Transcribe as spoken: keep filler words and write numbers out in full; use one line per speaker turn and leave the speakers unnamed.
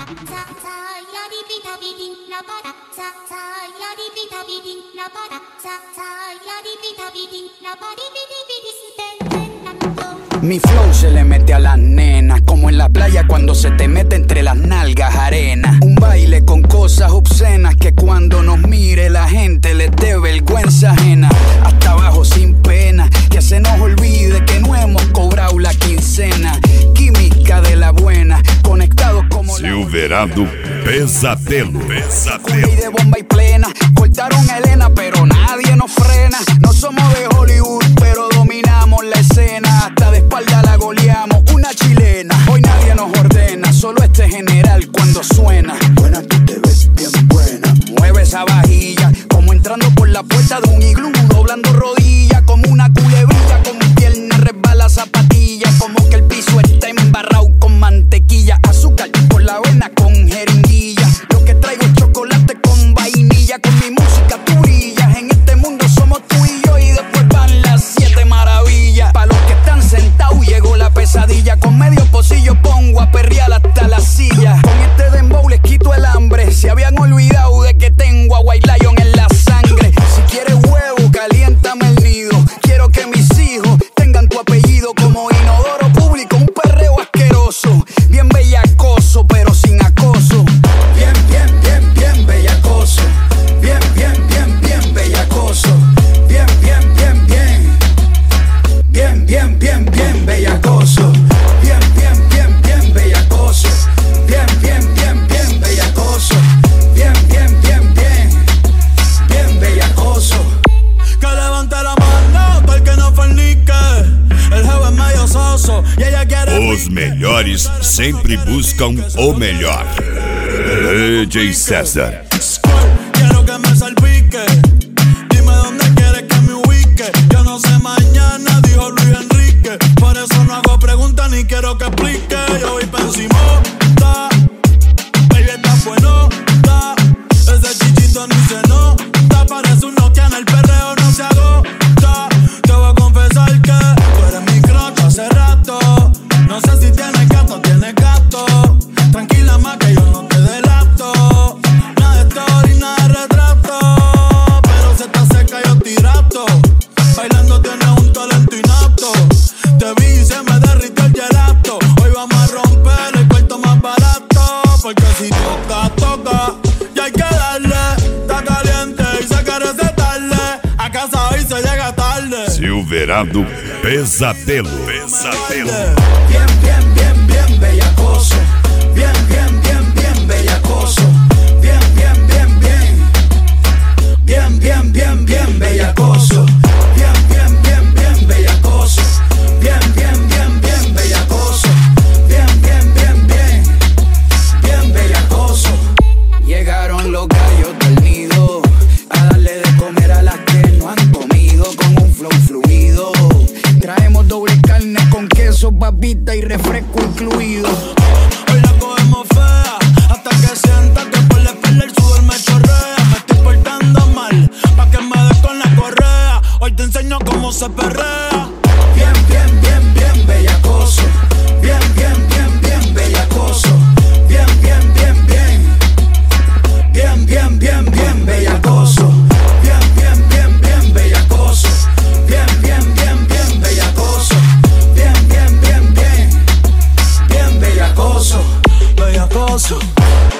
Mi flow se le mete a las nenas, como en la playa cuando se te mete entre las nalgas arena. Un baile con cosas obscenas que cuando nos mire la gente les dé vergüenza ajena. Hasta abajo sin pena, que se nos olvide que no hemos cobrado la quincena. Química de la buena, conectados como
Silverado Pesadelo. Pesadelo.
Y de bomba y plena, cortaron a Elena pero nadie nos frena. No somos de Hollywood pero dominamos la escena. Hasta de espalda la goleamos, una chilena. Hoy nadie nos ordena, solo este general cuando suena. Buena, tú te ves bien buena. Mueve esa vajilla, como entrando por la puerta de un iglú. Doblando rodillas, como una culebrilla. Con mi pierna resbala zapatilla. Como que el piso está embarrado con mantequilla. Azúcar por la vena con jeringuilla. Lo que traigo es chocolate con vainilla. Con mi música tú brillas. En este mundo somos tú y yo. Y después van las siete maravillas. Pa' los que están sentados llegó la pesadilla. Con medio pocillo pongo a perrear hasta la silla. Con este dembow les quito el hambre. Se habían olvidado de que tengo a White Lion en la sangre. Si quieres huevo, caliéntame el nido. Quiero que mis hijos tengan tu apellido. Como inodoro público, un perreo asqueroso. Bien bellacoso, pero sin acoso. Bien, bien, bien, bien bellacoso. Bien, bien, bien, bien bellacoso. Bien, bien, bien, bien. Bien, bien, bien, bien bellacoso. Bien, bien, bien, bien bellacoso. Bien, bien, bien, bien bellacoso. Bien, bien, bien, bien. Bien bellacoso.
Que levante la mano para el que no fornique. El jefe es medio soso y ella quiere.
Os melhores sempre buscam o melhor. D J César.
Quiero que me salpique. Dime dónde quieres que me ubique. Yo no sé mañana, dijo Luis Enrique. Por eso no hago preguntas ni quiero que explique. Yo voy pa' encima, ta. Baby, está bueno, ta. Ese chichito ni se nota. Parece un Nokia en el perreo, no se agota. Te voy a confesar que tú eres mi crush hace rato. No sé si tienes gato o tienes gato. Tranquila más que yo no te delato. Nada de story, nada de retrato. Pero si estás seca yo tirato. Bailando tienes un talento inapto. Te vi y se me derritió el gelato. Hoy vamos a romper el cuarto más barato. Porque si toca, toca. Y hay que darle. Está caliente y se quiere recetarle. A casa hoy se llega tarde.
Silverado Pesadelo. Pesadelo.
Bien, bien, bien, bien bellacoso. Bien, bien, bien, bien bellacoso. Bien, bien, bien, bien. Bien, bien, bien, bien bellacoso. Bien, bien, bien, bien bellacoso. Bien, bien, bien, bien bellacoso. Bien, bien, bien, bien. Bien bellacoso. Llegaron los gallos del nido a darle de comer a las que no han comido con un flow fluido. Traemos doble carne con queso, papita y refresco incluido.
Hoy la cogemos fea, hasta que sienta que por la espalda el sudor me chorrea. Me estoy portando mal, pa' que me des con la correa. Hoy te enseño cómo se perrea.
Bien, bien, bien, bien bellacoso. Bien, bien, bien, bien bellacoso. Bien, bien, bien, bien. Bien, bien, bien, bien bellacoso. Bien, bien, bien, bien bellacoso. Bien, bien, bien, bien bellacoso. Bien, bien, bien, bien. Bien bellacoso.
Bellacoso,